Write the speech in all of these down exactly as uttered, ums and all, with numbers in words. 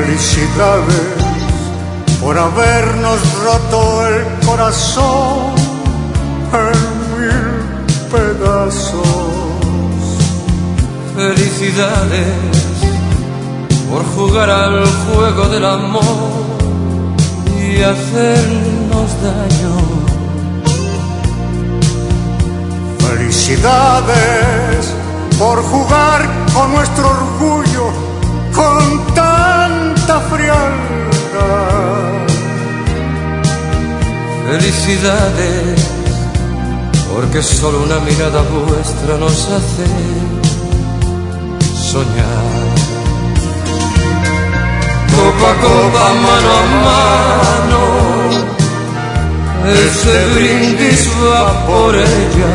Felicidades por habernos roto el corazón en mil pedazos. Felicidades por jugar al juego del amor y hacernos daño. Felicidades por jugar con nuestro orgullo con tanta frialdad. Felicidades porque solo una mirada vuestra nos hace soñar. Copa a copa, mano a mano, este brindis va por ella.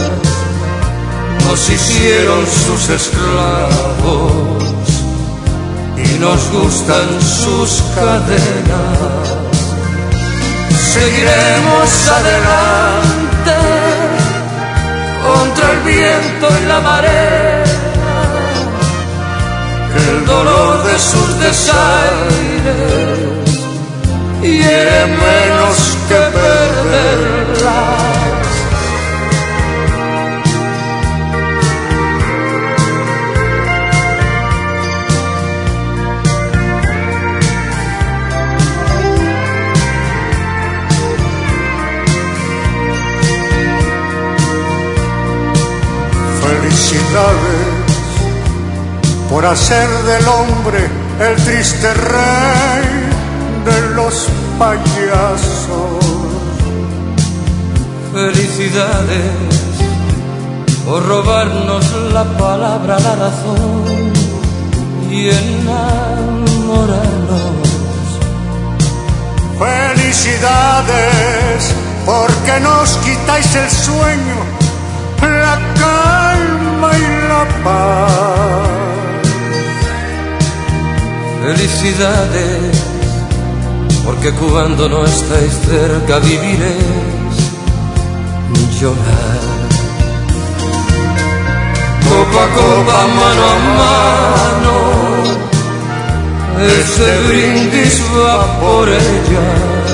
Nos hicieron sus esclavos y nos gustan sus cadenas. Seguiremos adelante contra el viento y la marea, que el dolor de sus desaires hiere menos que perderlas. Felicidades por hacer del hombre el triste rey de los payasos. Felicidades por robarnos la palabra, la razón y enamorarnos. Felicidades porque nos quitáis el sueño, la calma y la paz. Felicidades porque cuando no estáis cerca viviréis llorar. Copa a copa, mano a mano, este brindis va por ella.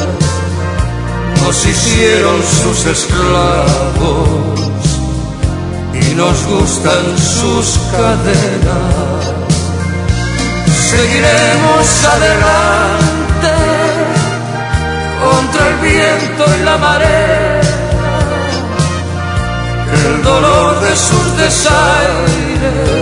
Nos hicieron sus esclavos y nos gustan sus cadenas. Seguiremos adelante contra el viento y la marea, que el dolor de sus desaires